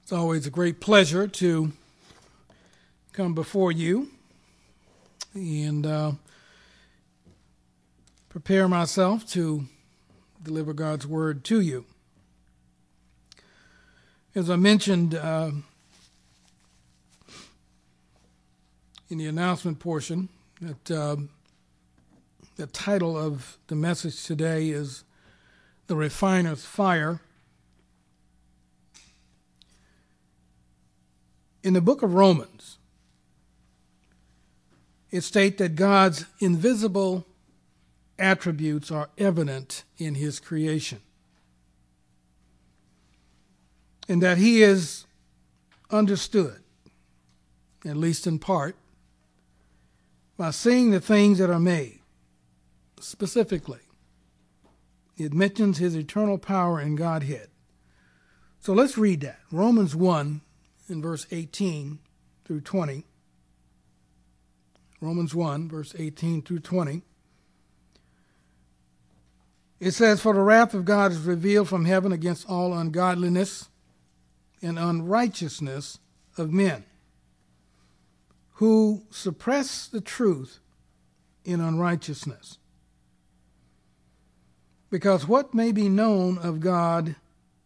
It's always a great pleasure to come before you and prepare myself to deliver God's word to you. As I mentioned in the announcement portion, that the title of the message today is The Refiner's Fire. In the book of Romans, it states that God's invisible attributes are evident in his creation, and that he is understood, at least in part, by seeing the things that are made. Specifically, it mentions his eternal power and Godhead. So let's read that. Romans 1 in verse 18 through 20. Romans 1, verse 18 through 20. It says, "For the wrath of God is revealed from heaven against all ungodliness and unrighteousness of men, who suppress the truth in unrighteousness. Because what may be known of God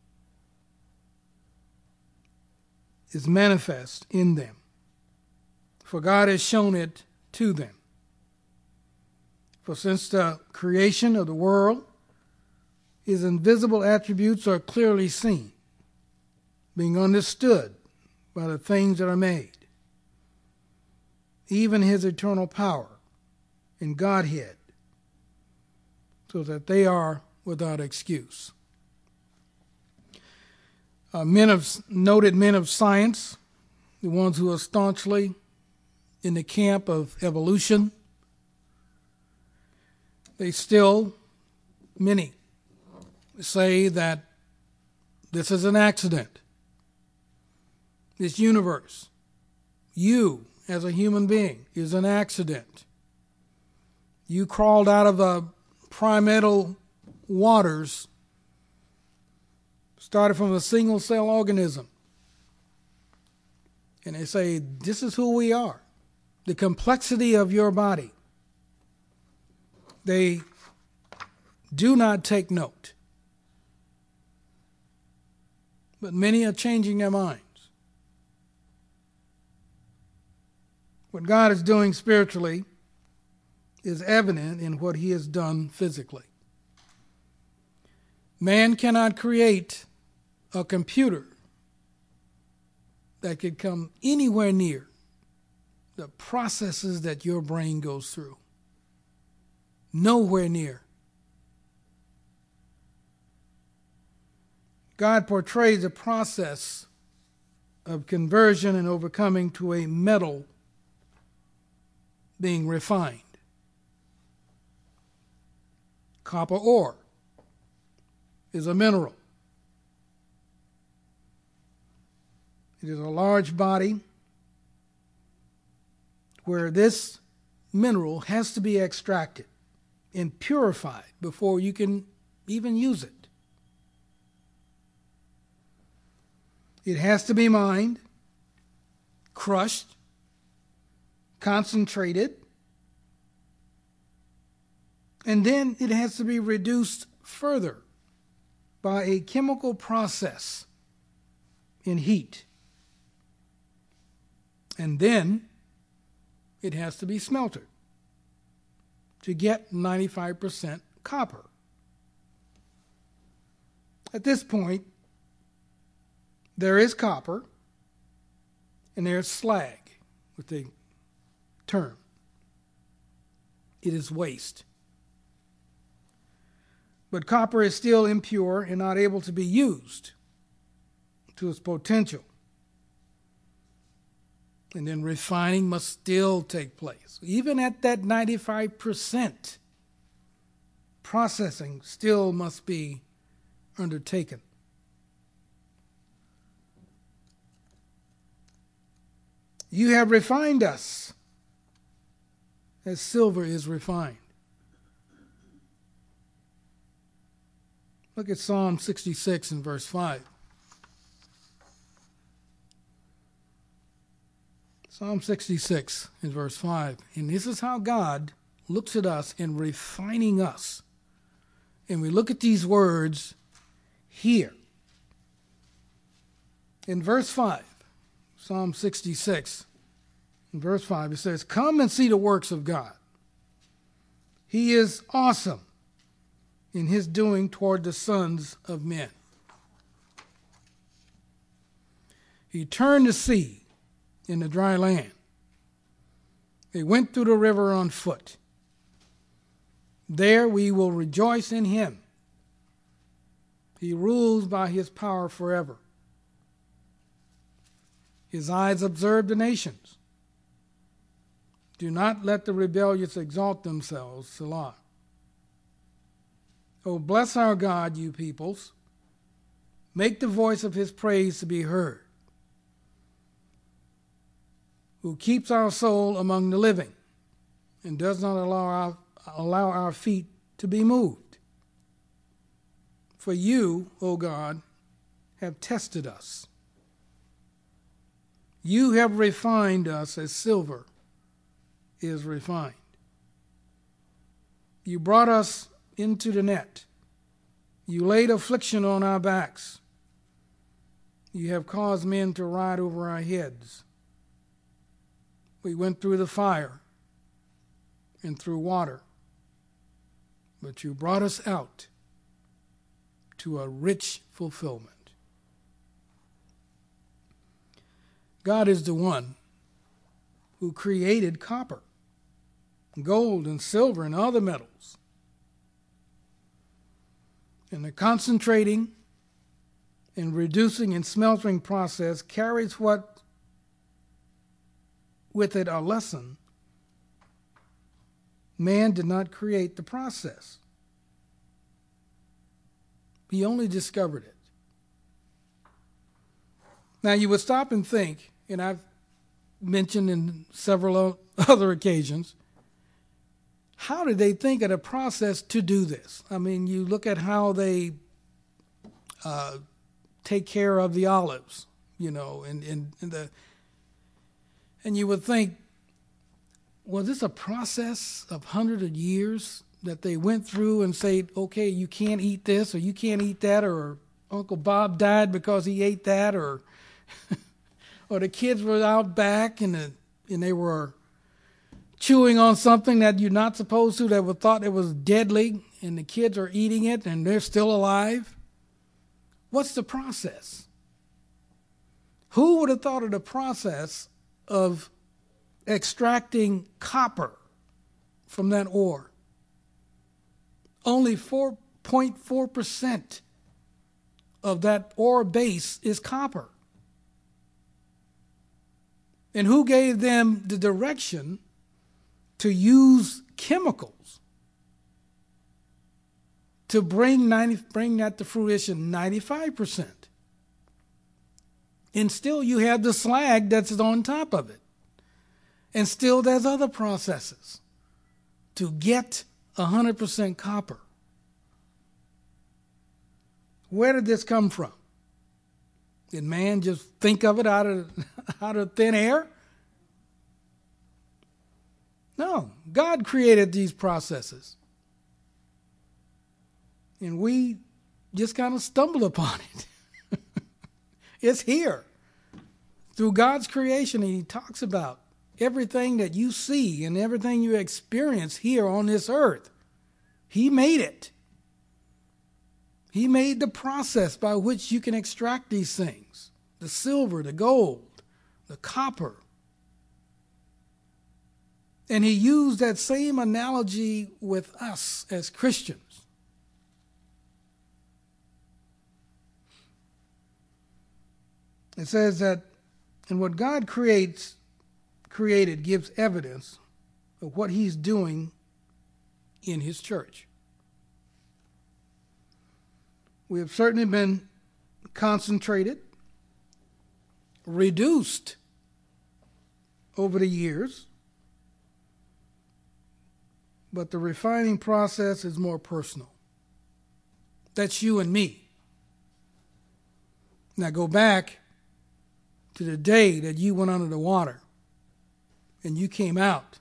is manifest in them, for God has shown it to them. For since the creation of the world, his invisible attributes are clearly seen, being understood by the things that are made, even his eternal power and Godhead, so that they are without excuse." Noted men of science, the ones who are staunchly in the camp of evolution, many say that this is an accident. This universe, you as a human being, is an accident. You crawled out of the primordial waters, started from a single-cell organism. And they say, this is who we are. The complexity of your body. They do not take note. But many are changing their minds. What God is doing spiritually is evident in what he has done physically. Man cannot create a computer that could come anywhere near the processes that your brain goes through. Nowhere near. God portrays a process of conversion and overcoming to a metal being refined. Copper ore is a mineral. It is a large body where this mineral has to be extracted and purified before you can even use it. It has to be mined, crushed, concentrated, and then it has to be reduced further by a chemical process in heat. And then it has to be smelted to get 95% copper. At this point, there is copper and there's slag, with the term. It is waste. But copper is still impure and not able to be used to its potential. And then refining must still take place. Even at that 95%, processing still must be undertaken. You have refined us as silver is refined. Look at Psalm 66 and verse 5. Psalm 66 in verse 5. And this is how God looks at us in refining us. And we look at these words here. In verse 5, Psalm 66, in verse 5, it says, "Come and see the works of God. He is awesome in his doing toward the sons of men. He turned the sea in the dry land. They went through the river on foot. There we will rejoice in him. He rules by his power forever. His eyes observe the nations. Do not let the rebellious exalt themselves, Selah. Oh, bless our God, you peoples. Make the voice of his praise to be heard. Who keeps our soul among the living and does not allow our feet to be moved. For you, O God, have tested us. You have refined us as silver is refined. You brought us into the net. You laid affliction on our backs. You have caused men to ride over our heads. We went through the fire and through water, but you brought us out to a rich fulfillment. God is the one who created copper, gold, and silver, and other metals. And the concentrating and reducing and smelting process carries with it a lesson. Man did not create the process. He only discovered it. Now you would stop and think, and I've mentioned in several other occasions, how did they think of the process to do this? I mean, you look at how they take care of the olives, and you would think, was this a process of hundreds of years that they went through and said, okay, you can't eat this or you can't eat that, or Uncle Bob died because he ate that, or or the kids were out back and they were chewing on something that you're not supposed to, that was thought it was deadly, and the kids are eating it and they're still alive? What's the process? Who would have thought of the process of extracting copper from that ore? Only 4.4% of that ore base is copper. And who gave them the direction to use chemicals to bring that to fruition, 95%? And still you have the slag that's on top of it. And still there's other processes to get 100% copper. Where did this come from? Did man just think of it out of thin air? No, God created these processes. And we just kind of stumble upon it. It's here. Through God's creation, and he talks about everything that you see and everything you experience here on this earth. He made it. He made the process by which you can extract these things. The silver, the gold, the copper. And he used that same analogy with us as Christians. It says that, and what God created gives evidence of what he's doing in his church. We have certainly been concentrated, reduced over the years, but the refining process is more personal. That's you and me. Now go back to the day that you went under the water and you came out,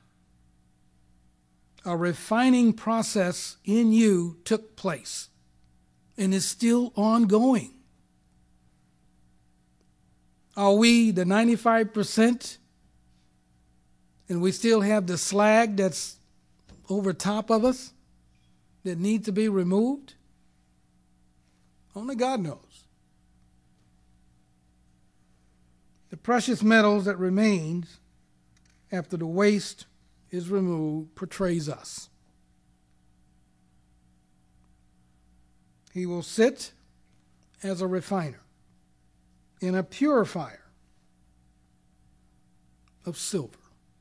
a refining process in you took place and is still ongoing. Are we the 95% and we still have the slag that's over top of us that needs to be removed? Only God knows. The precious metals that remains after the waste is removed portrays us. He will sit as a refiner and a purifier of silver,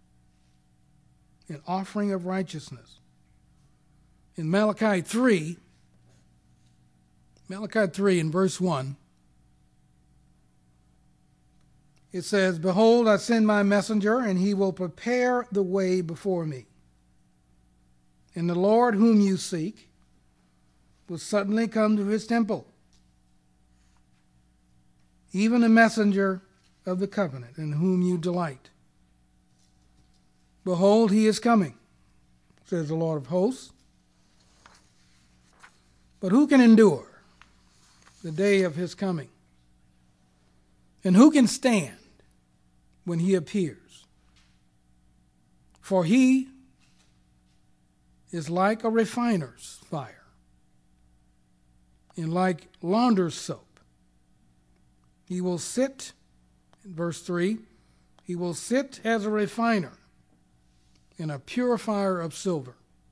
an offering of righteousness. In Malachi 3 in verse 1, it says, "Behold, I send my messenger, and he will prepare the way before me. And the Lord whom you seek will suddenly come to his temple, even the messenger of the covenant in whom you delight. Behold, he is coming, says the Lord of hosts. But who can endure the day of his coming? And who can stand when he appears? For he is like a refiner's fire, and like launderer's soap. He will sit," in verse 3, "he will sit as a refiner and a purifier of silver.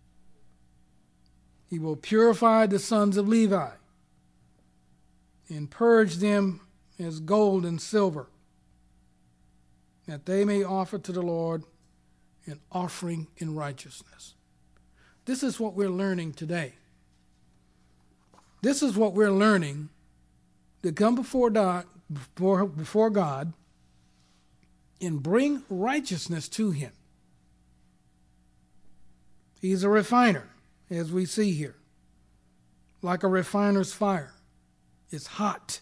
He will purify the sons of Levi and purge them as gold and silver, that they may offer to the Lord an offering in righteousness." This is what we're learning today. This is what we're learning to come before God and bring righteousness to him. He's a refiner, as we see here, like a refiner's fire. It's hot,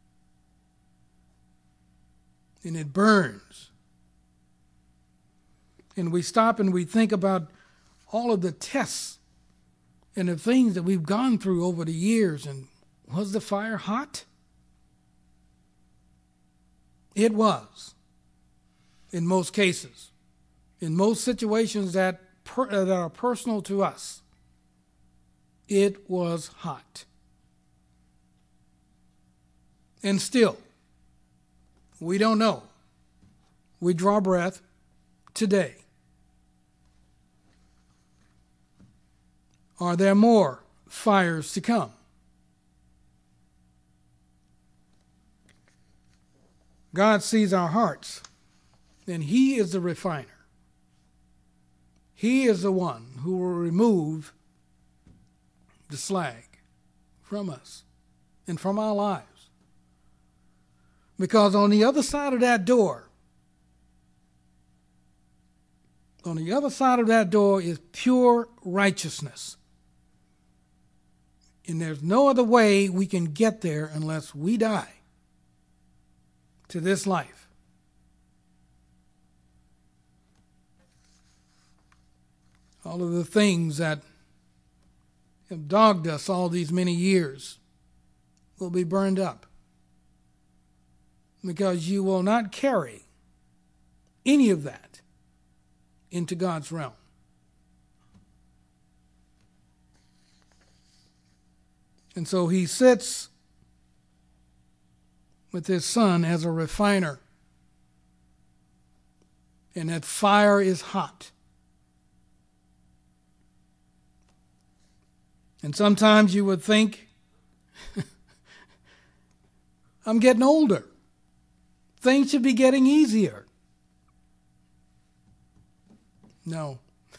and it burns. And we stop and we think about all of the tests and the things that we've gone through over the years. And was the fire hot? It was, in most cases. In most situations that are personal to us, it was hot. And still, we don't know. We draw breath today. Are there more fires to come? God sees our hearts, and he is the refiner. He is the one who will remove the slag from us and from our lives. Because on the other side of that door, is pure righteousness. And there's no other way we can get there unless we die to this life. All of the things that have dogged us all these many years will be burned up, because you will not carry any of that into God's realm. And so he sits with his son as a refiner, and that fire is hot. And sometimes you would think, I'm getting older. Things should be getting easier. No.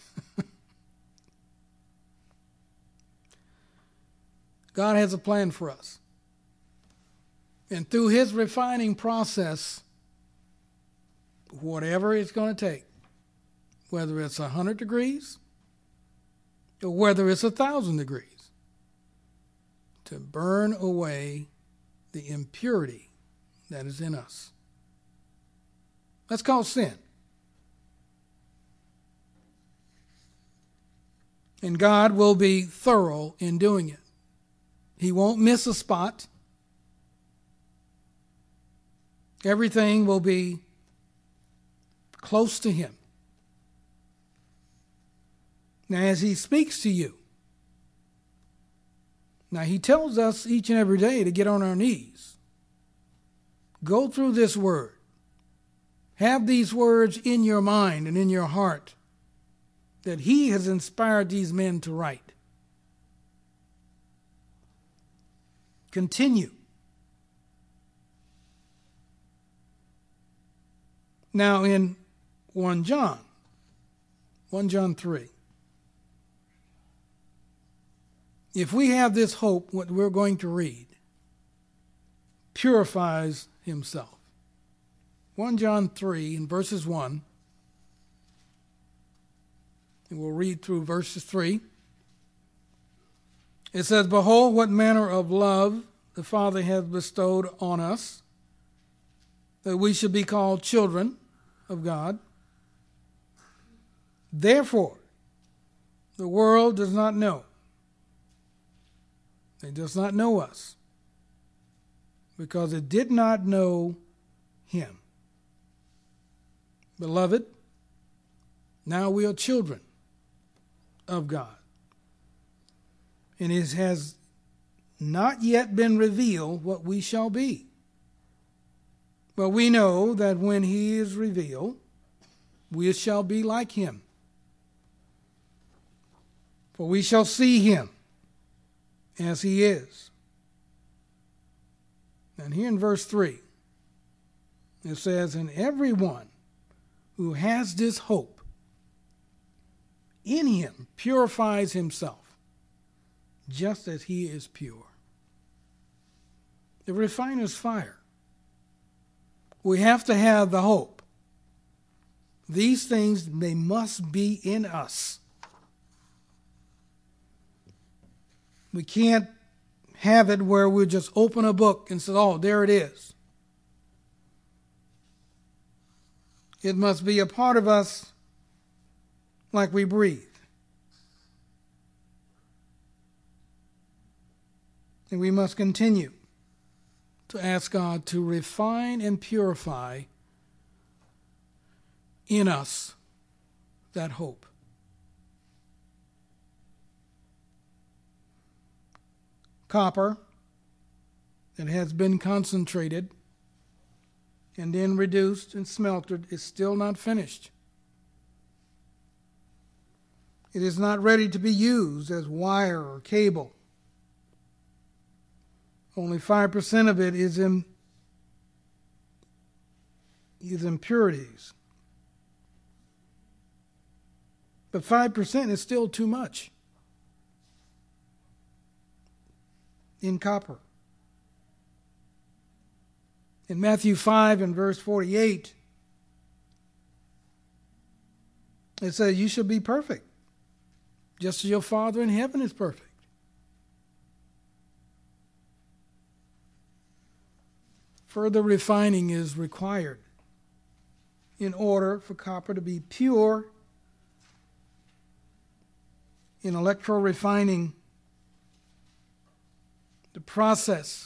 God has a plan for us. And through his refining process, whatever it's going to take, whether it's 100 degrees or whether it's 1,000 degrees, to burn away the impurity that is in us. That's called sin. And God will be thorough in doing it. He won't miss a spot. Everything will be close to him. Now, as he speaks to you, now he tells us each and every day to get on our knees. Go through this word. Have these words in your mind and in your heart that he has inspired these men to write. Continue. Now in 1 John 3, if we have this hope, what we're going to read purifies himself. 1 John 3 in verses 1, and we'll read through verses 3. It says, "Behold, what manner of love the Father hath bestowed on us, that we should be called children of God. Therefore, the world does not know. It does not know us, because it did not know him. Beloved, now we are children of God, and it has not yet been revealed what we shall be. But we know that when he is revealed, we shall be like him. For we shall see him as he is." And here in verse 3, it says, "And everyone who has this hope in him purifies himself, just as he is pure." The refiner's fire. We have to have the hope. These things, they must be in us. We can't have it where we just open a book and say, "Oh, there it is." It must be a part of us like we breathe. And we must continue to ask God to refine and purify in us that hope. Copper that has been concentrated and then reduced and smelted is still not finished. It is not ready to be used as wire or cable. Only 5% of it is impurities. But 5% is still too much in copper. In Matthew 5 and verse 48, it says, "You shall be perfect, just as your Father in heaven is perfect." Further refining is required in order for copper to be pure. In electro-refining, the process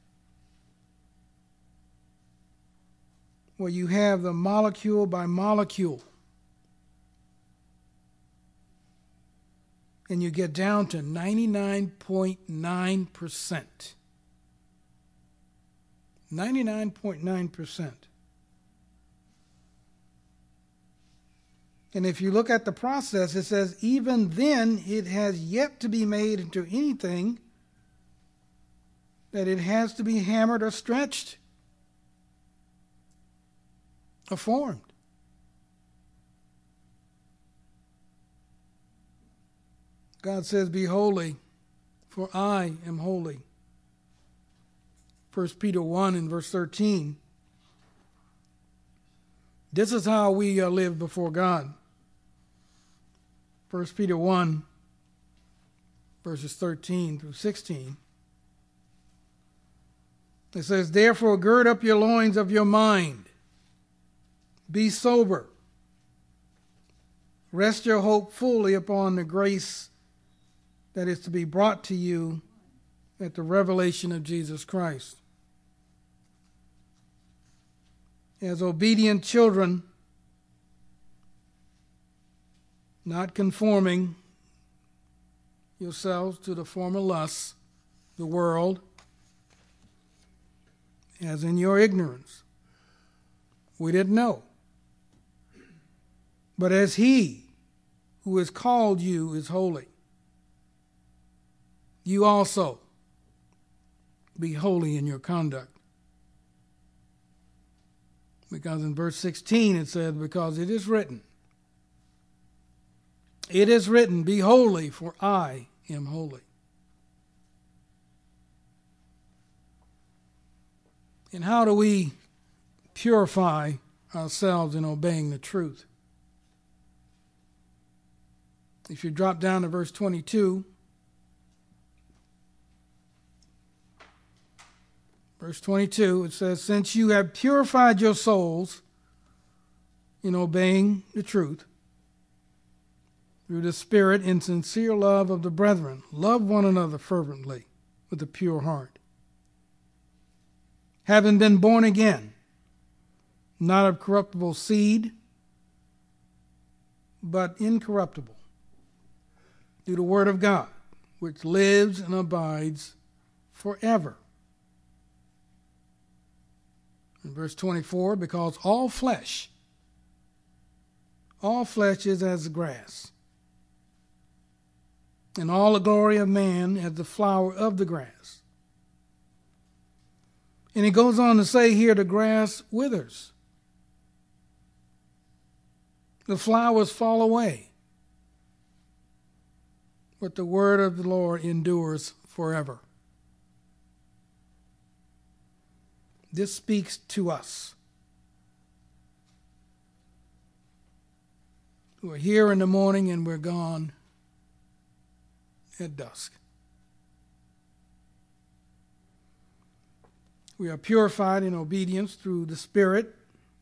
where you have the molecule by molecule, and you get down to 99.9%. 99.9%. And if you look at the process, it says, even then it has yet to be made into anything that it has to be hammered or stretched or formed. God says, "Be holy, for I am holy." 1 Peter 1 and verse 13. This is how we live before God. 1 Peter 1, verses 13 through 16. It says, "Therefore gird up your loins of your mind. Be sober. Rest your hope fully upon the grace that is to be brought to you at the revelation of Jesus Christ. As obedient children, not conforming yourselves to the former lusts, the world, as in your ignorance. We didn't know. But as He who has called you is holy, you also be holy in your conduct. Because in verse 16 it says, because it is written, be holy, for I am holy. And how do we purify ourselves in obeying the truth? If you drop down to verse 22, it says, since you have purified your souls in obeying the truth through the Spirit in sincere love of the brethren, love one another fervently with a pure heart, having been born again, not of corruptible seed, but incorruptible, through the word of God, which lives and abides forever. In verse 24, because all flesh is as grass, and all the glory of man as the flower of the grass. And it goes on to say here, the grass withers. The flowers fall away. But the word of the Lord endures forever. This speaks to us who are here in the morning and we're gone at dusk. We are purified in obedience through the Spirit.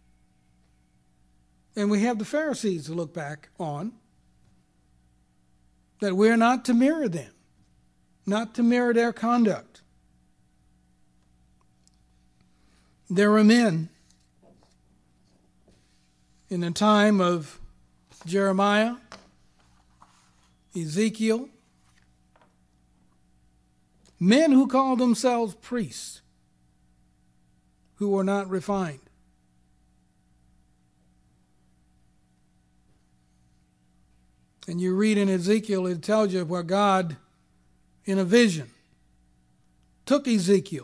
And we have the Pharisees to look back on, that we're not to mirror them, not to mirror their conduct. There were men in the time of Jeremiah, Ezekiel, men who called themselves priests, who were not refined. And you read in Ezekiel, it tells you where God, in a vision, took Ezekiel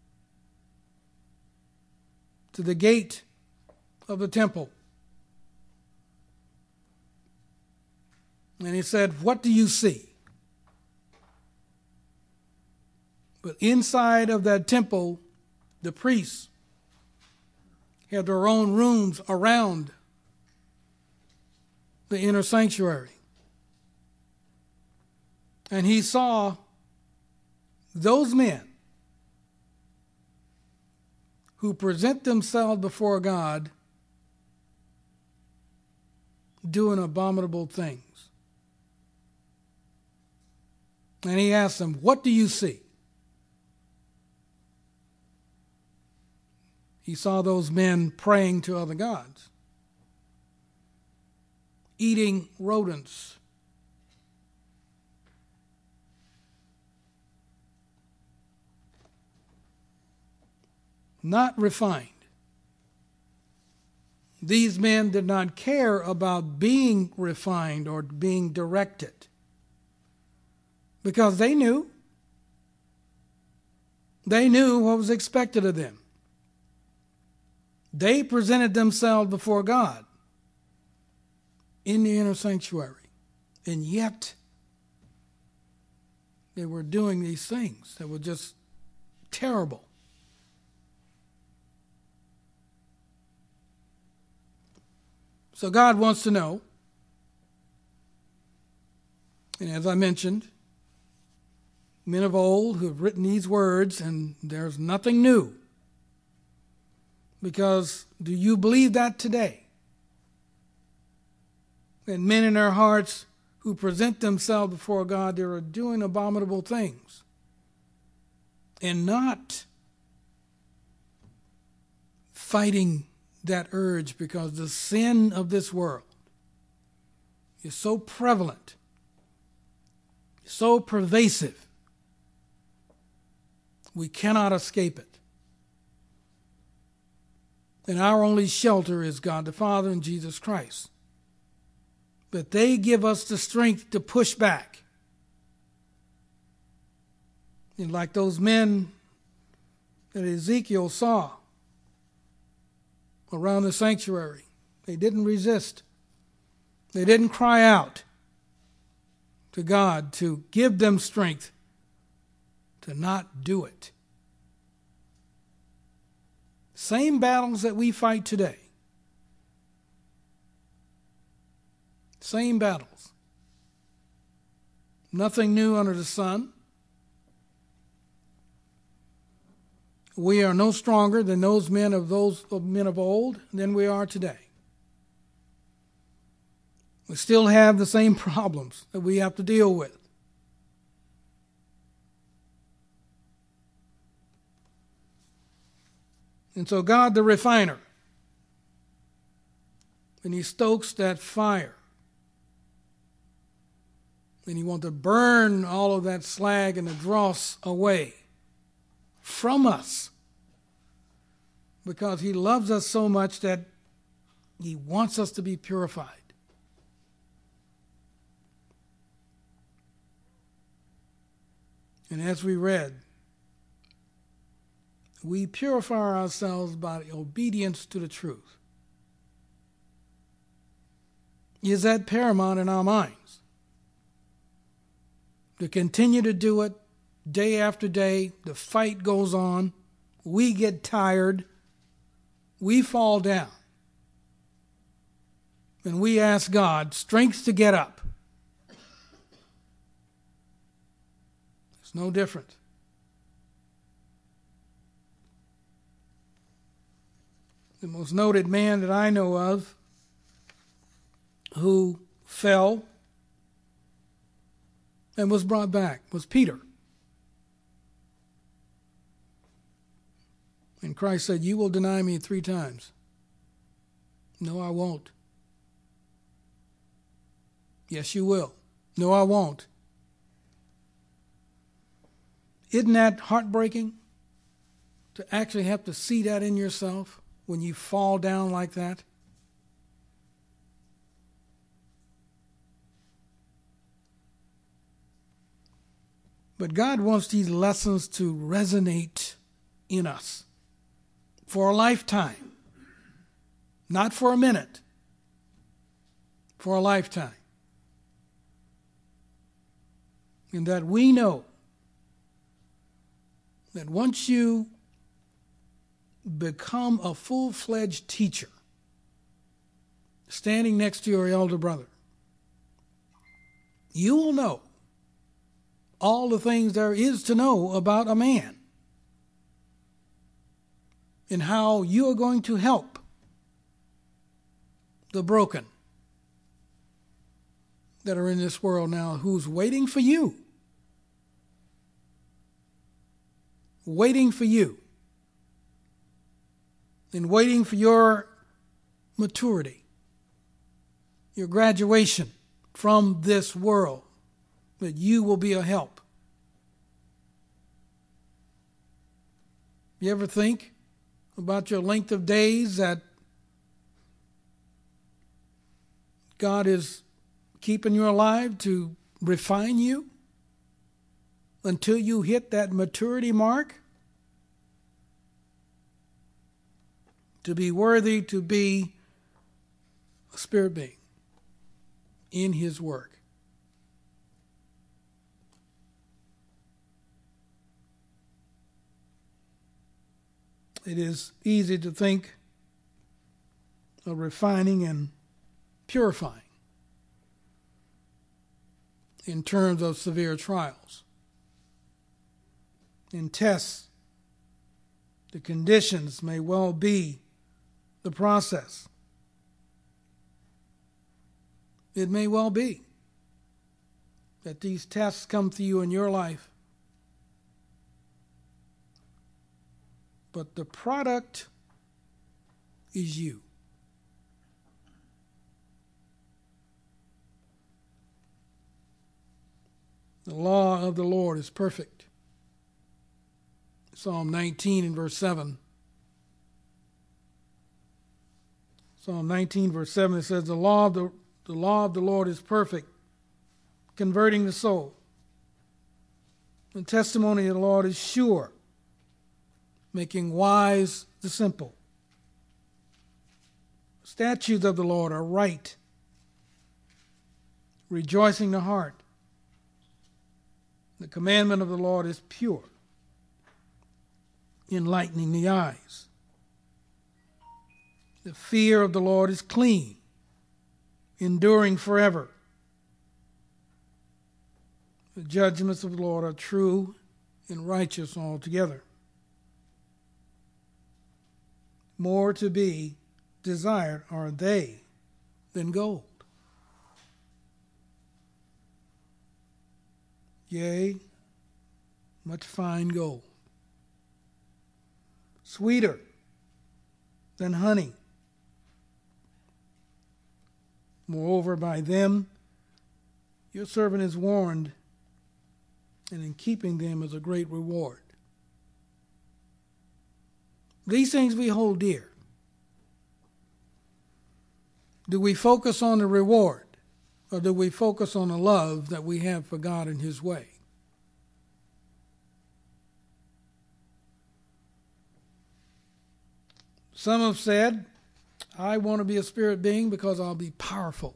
to the gate of the temple. And he said, what do you see? But inside of that temple, the priests had their own rooms around the inner sanctuary. And he saw those men who present themselves before God doing abominable things. And he asked them, what do you see? He saw those men praying to other gods, eating rodents, not refined. These men did not care about being refined or being directed, because they knew what was expected of them. They presented themselves before God in the inner sanctuary, and yet they were doing these things that were just terrible. So God wants to know, and as I mentioned, men of old who have written these words, and there's nothing new. Because do you believe that today? That men in their hearts who present themselves before God, they are doing abominable things and not fighting that urge, because the sin of this world is so prevalent, so pervasive, we cannot escape it. And our only shelter is God the Father and Jesus Christ. But they give us the strength to push back. And like those men that Ezekiel saw around the sanctuary, they didn't resist. They didn't cry out to God to give them strength to not do it. Same battles that we fight today. Same battles. Nothing new under the sun. We are no stronger than those men of old than we are today. We still have the same problems that we have to deal with. And so God the refiner, when he stokes that fire, and he wants to burn all of that slag and the dross away from us, because he loves us so much that he wants us to be purified. And as we read, we purify ourselves by obedience to the truth. Is that paramount in our minds? To continue to do it day after day, the fight goes on, we get tired, we fall down, and we ask God strength to get up. It's no different. The most noted man that I know of who fell and was brought back was Peter. And Christ said, "You will deny me 3 times. No, I won't. Yes, you will. No, I won't. Isn't that heartbreaking to actually have to see that in yourself when you fall down like that? But God wants these lessons to resonate in us for a lifetime, not for a minute, for a lifetime. And that we know that once you become a full-fledged teacher, standing next to your elder brother, you will know all the things there is to know about a man and how you are going to help the broken that are in this world now, who's waiting for you. Waiting for you. And waiting for your maturity, your graduation from this world, that you will be a help. You ever think about your length of days that God is keeping you alive to refine you until you hit that maturity mark? To be worthy to be a spirit being in his work. It is easy to think of refining and purifying in terms of severe trials. In tests, the conditions may well be the process. It may well be. that these tests come to you in your life. But the product is you. The law of the Lord is perfect. Psalm 19 and verse 7. Psalm 19 verse 7, it says, the law of the Lord is perfect, converting the soul. The testimony of the Lord is sure, making wise the simple. The statutes of the Lord are right, rejoicing the heart. The commandment of the Lord is pure, enlightening the eyes. The fear of the Lord is clean, enduring forever. The judgments of the Lord are true and righteous altogether. More to be desired are they than gold. Yea, much fine gold. Sweeter than honey. Moreover, by them your servant is warned, and in keeping them is a great reward. These things we hold dear. Do we focus on the reward, or do we focus on the love that we have for God and His way? Some have said, I want to be a spirit being because I'll be powerful.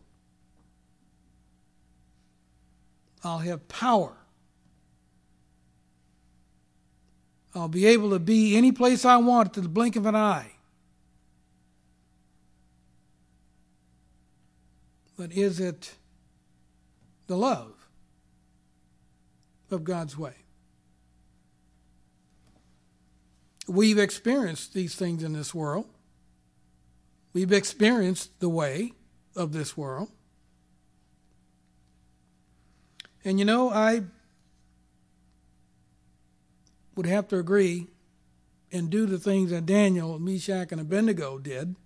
I'll have power. I'll be able to be any place I want to the blink of an eye. But is it the love of God's way? We've experienced these things in this world. We've experienced the way of this world. And you know, I would have to agree and do the things that Daniel, Meshach, and Abednego did.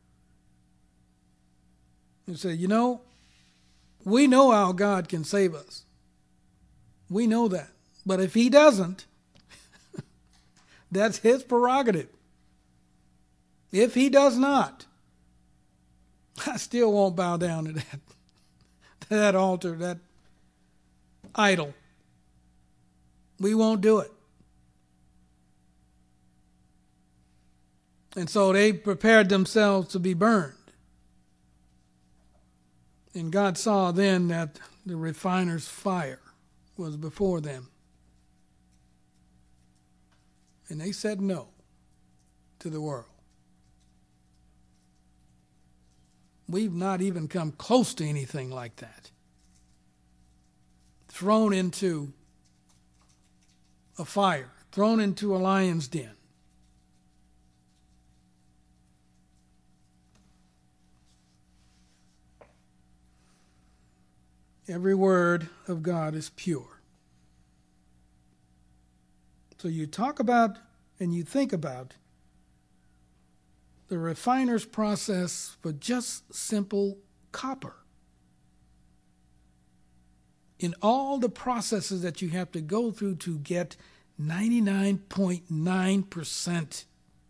And say, you know, we know how God can save us. We know that. But if He doesn't, that's His prerogative. If He does not, I still won't bow down to that altar, that idol. We won't do it. And so they prepared themselves to be burned. And God saw then that the refiner's fire was before them. And they said no to the world. We've not even come close to anything like that. Thrown into a fire, thrown into a lion's den. Every word of God is pure. So you talk about and you think about the refiner's process for just simple copper. In all the processes that you have to go through to get 99.9%,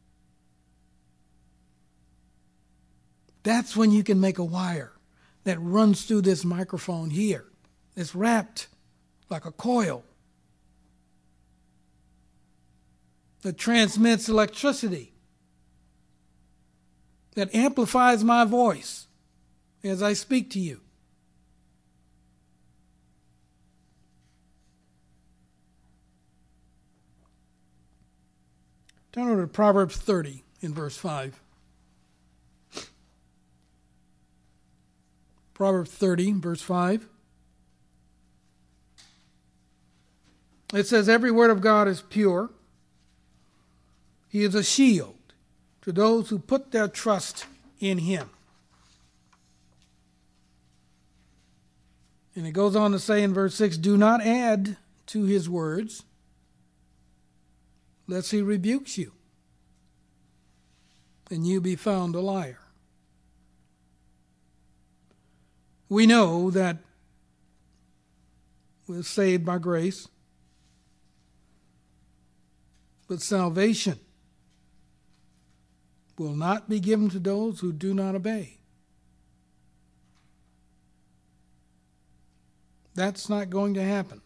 that's when you can make a wire that runs through this microphone here. It's wrapped like a coil that transmits electricity, that amplifies my voice as I speak to you. Turn over to Proverbs 30 in verse 5. Proverbs 30, verse 5. It says, every word of God is pure. He is a shield to those who put their trust in Him. And it goes on to say in verse 6, do not add to his words, lest he rebukes you, and you be found a liar. We know that we're saved by grace, but salvation will not be given to those who do not obey. That's not going to happen.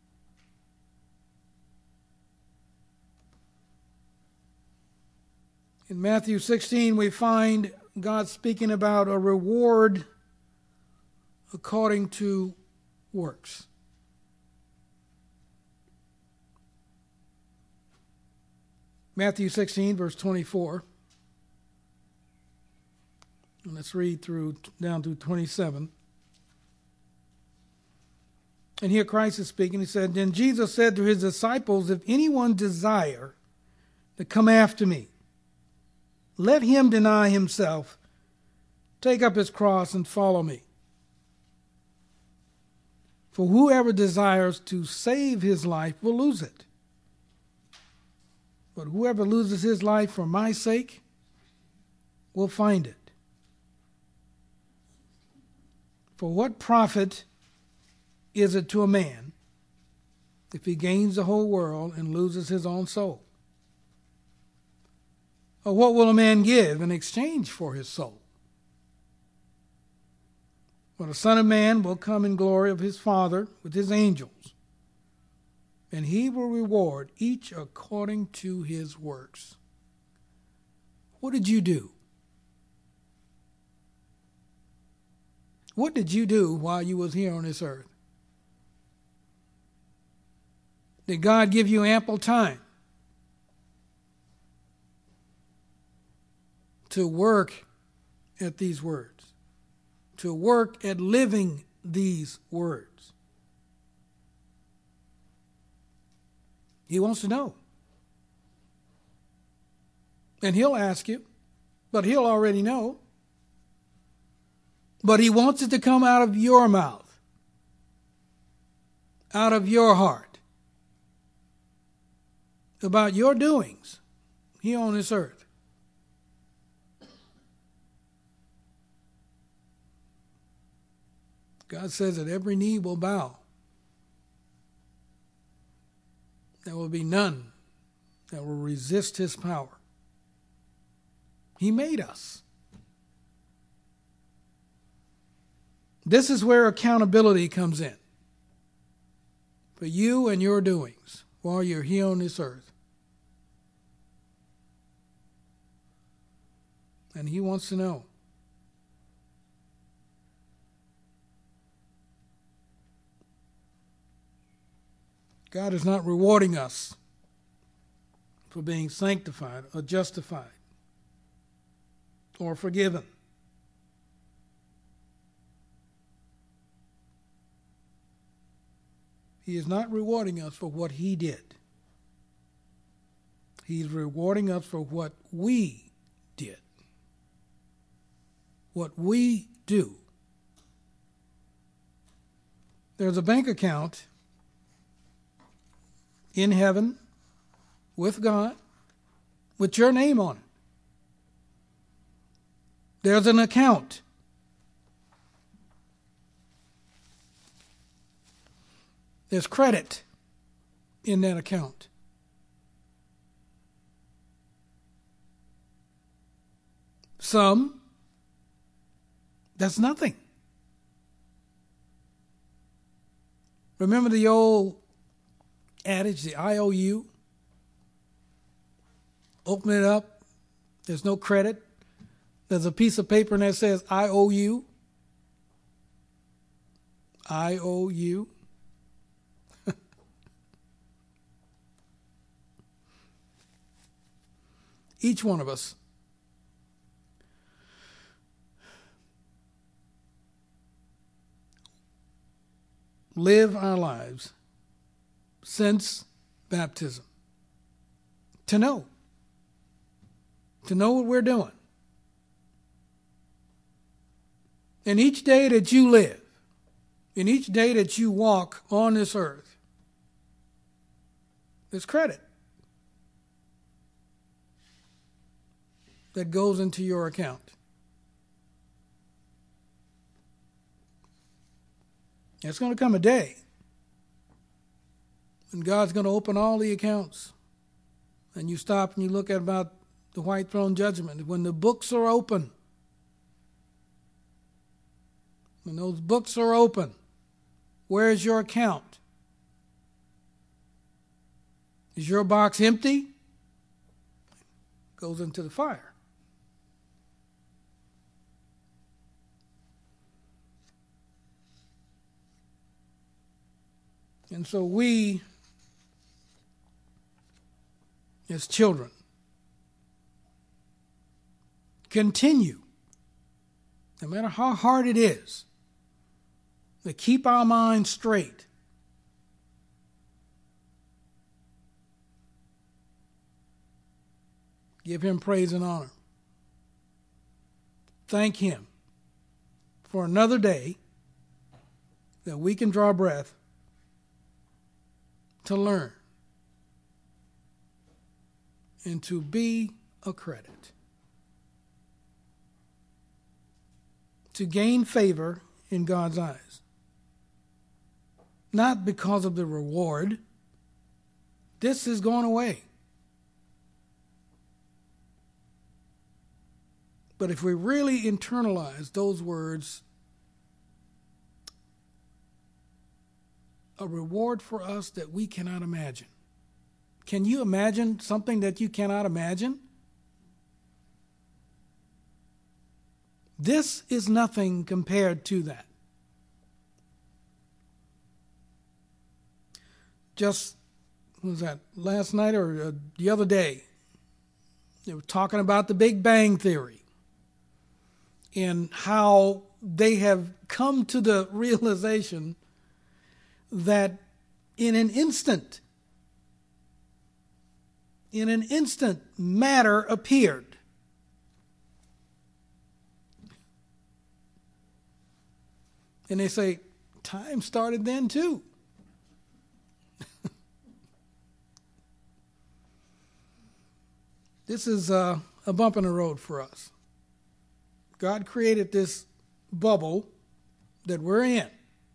In Matthew 16, we find God speaking about a reward according to works. Matthew 16, verse 24. And let's read down through 27. And here Christ is speaking. He said, then Jesus said to his disciples, if anyone desire to come after me, let him deny himself, take up his cross, and follow me. For whoever desires to save his life will lose it. But whoever loses his life for my sake will find it. For what profit is it to a man if he gains the whole world and loses his own soul? Or what will a man give in exchange for his soul? For the Son of Man will come in glory of his Father with his angels, and he will reward each according to his works. What did you do? What did you do while you was here on this earth? Did God give you ample time to work at these words, to work at living these words? He wants to know. And he'll ask you, but he'll already know. But he wants it to come out of your mouth, out of your heart, about your doings here on this earth. God says that every knee will bow. There will be none that will resist his power. He made us. This is where accountability comes in for you and your doings while you're here on this earth. And he wants to know. God is not rewarding us for being sanctified or justified or forgiven. He is not rewarding us for what he did. He's rewarding us for what we did. What we do. There's a bank account in heaven with God with your name on it. There's an account. There's credit in that account. Some, that's nothing. Remember the old adage, the IOU? Open it up. There's no credit. There's a piece of paper that says, I owe you. I owe you. Each one of us live our lives since baptism to know what we're doing. And each day that you live in each day that you walk on this earth, there's credit that goes into your account. There's going to come a day when God's going to open all the accounts, and you stop and you look at about the white throne judgment. When the books are open, when those books are open, where's your account? Is your box empty? Goes into the fire. And so we, as children, continue, no matter how hard it is, to keep our minds straight. Give him praise and honor. Thank him for another day that we can draw breath to learn and to be a credit, to gain favor in God's eyes. Not because of the reward. This is going away. But if we really internalize those words, a reward for us that we cannot imagine. Can you imagine something that you cannot imagine? This is nothing compared to that. Just, was that last night or the other day? They were talking about the Big Bang Theory and how they have come to the realization that in an instant, matter appeared. And they say, time started then too. This is a bump in the road for us. God created this bubble that we're in.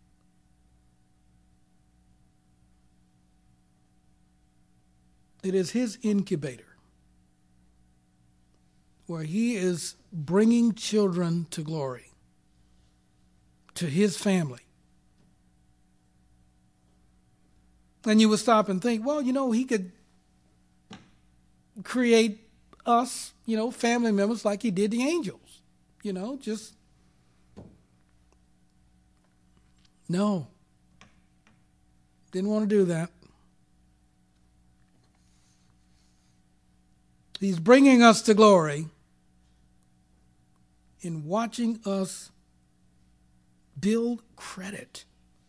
It is his incubator, where he is bringing children to glory, to his family. And you would stop and think, well, he could create us, family members like he did the angels. Just, no. Didn't want to do that. He's bringing us to glory in watching us build credit,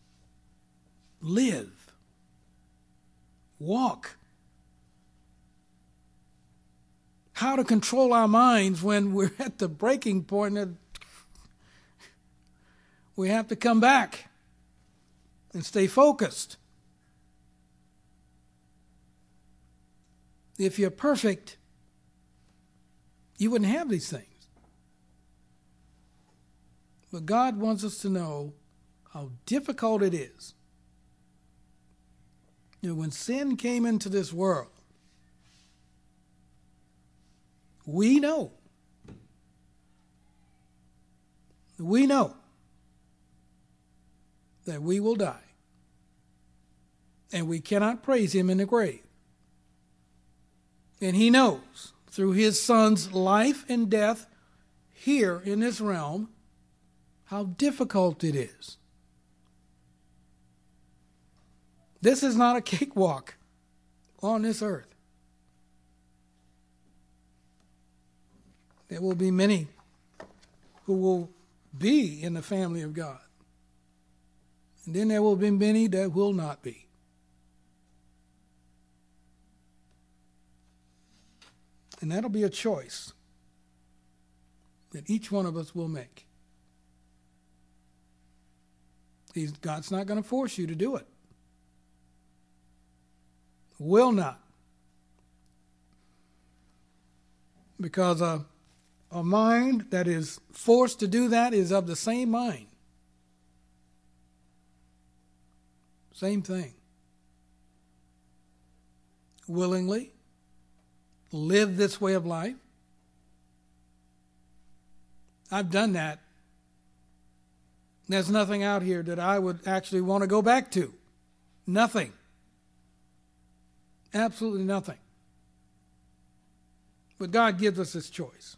live, walk. How to control our minds when we're at the breaking point that we have to come back and stay focused. If you're perfect, you wouldn't have these things. But God wants us to know how difficult it is. When sin came into this world, we know that we will die. And we cannot praise him in the grave. And he knows through his son's life and death here in this realm how difficult it is. This is not a cakewalk on this earth. There will be many who will be in the family of God. And then there will be many that will not be. And that'll be a choice that each one of us will make. God's not going to force you to do it. Will not. Because a mind that is forced to do that is of the same mind. Same thing. Willingly live this way of life. I've done that. There's nothing out here that I would actually want to go back to. Nothing. Absolutely nothing. But God gives us this choice.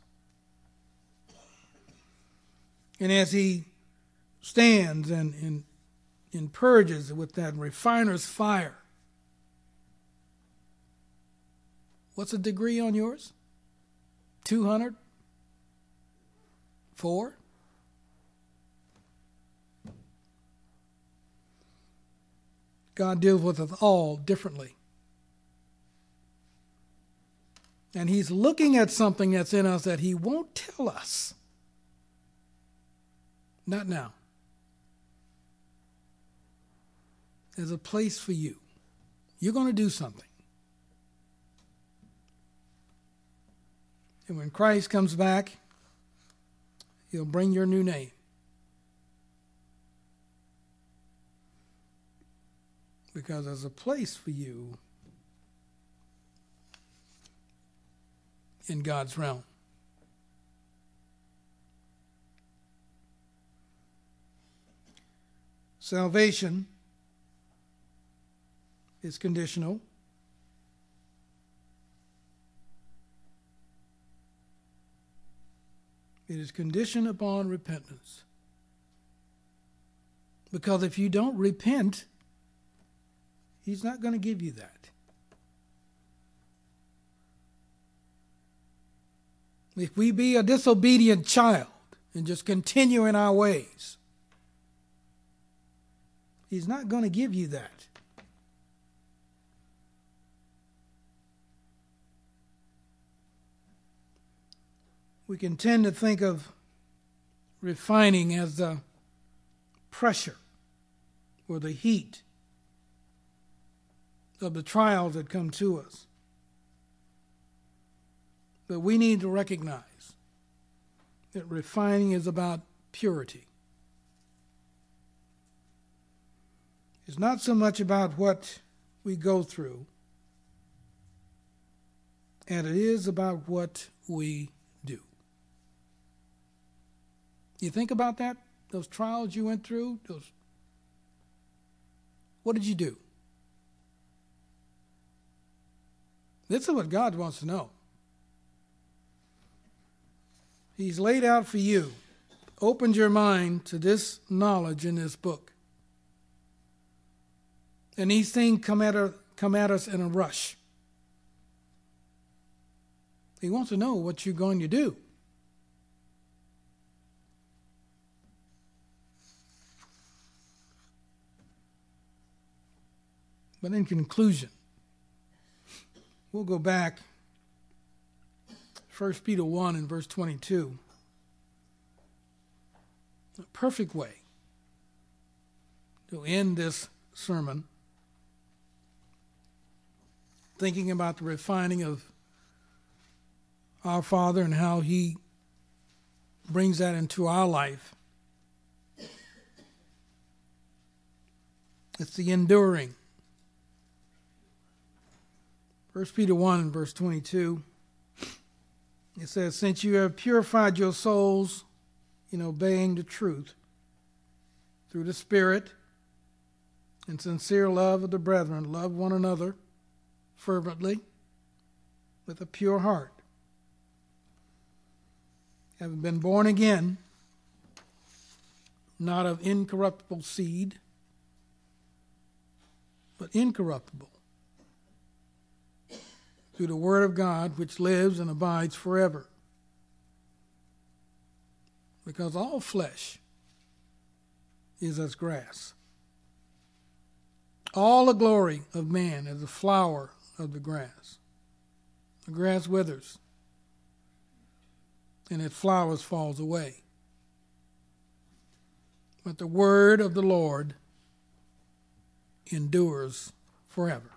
And as he stands and purges with that refiner's fire, what's the degree on yours? 200? 4? God deals with us all differently. And he's looking at something that's in us that he won't tell us. Not now. There's a place for you. You're going to do something. And when Christ comes back, he'll bring your new name. Because there's a place for you in God's realm. Salvation is conditional. It is conditioned upon repentance. Because if you don't repent, he's not going to give you that. If we be a disobedient child and just continue in our ways, he's not going to give you that. We can tend to think of refining as the pressure or the heat of the trials that come to us. But we need to recognize that refining is about purity. It's not so much about what we go through, and it is about what we do. You think about that? Those trials you went through? What did you do? This is what God wants to know. He's laid out for you, opened your mind to this knowledge in this book. And these things come at us in a rush. He wants to know what you're going to do. But in conclusion, we'll go back 1 Peter 1 and verse 22. A perfect way to end this sermon, thinking about the refining of our Father and how he brings that into our life. It's the enduring. 1 Peter 1 and verse 22. It says, since you have purified your souls in obeying the truth through the Spirit and sincere love of the brethren, love one another fervently with a pure heart. Having been born again, not of incorruptible seed, but incorruptible, through the word of God, which lives and abides forever. Because all flesh is as grass. All the glory of man is the flower of the grass. The grass withers, and its flowers falls away. but the word of the Lord endures forever.